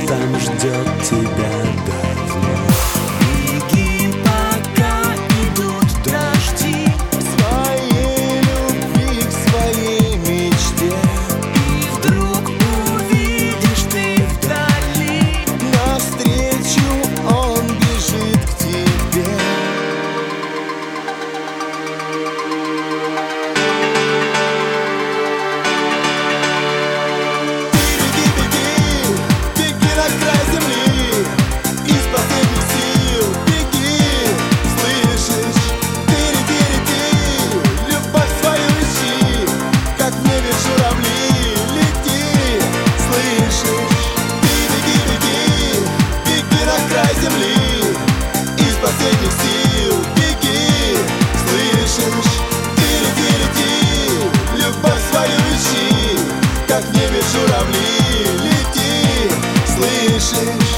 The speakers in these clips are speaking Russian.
там ждет тебя давно. Беги, пока идут дожди, Своей любви к своей мечте. и вдруг увидишь ты вдали Навстречу он бежит к тебе. Беги на край земли, из последних сил беги, слышишь? Ты, любовь свою ищи, как в небе журавли, лети, слышишь? Беги на край земли, из последних сил беги, слышишь? Ты, любовь свою ищи, как в небе журавли, лети, слышишь?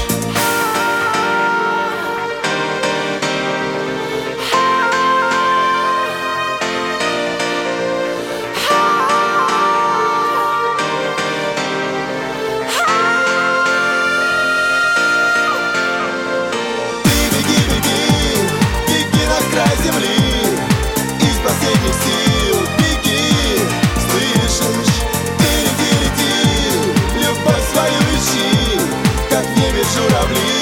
Беги на край земли, из последних сил беги, слышишь? Ты, любовь свою ищи, как в небе журавли.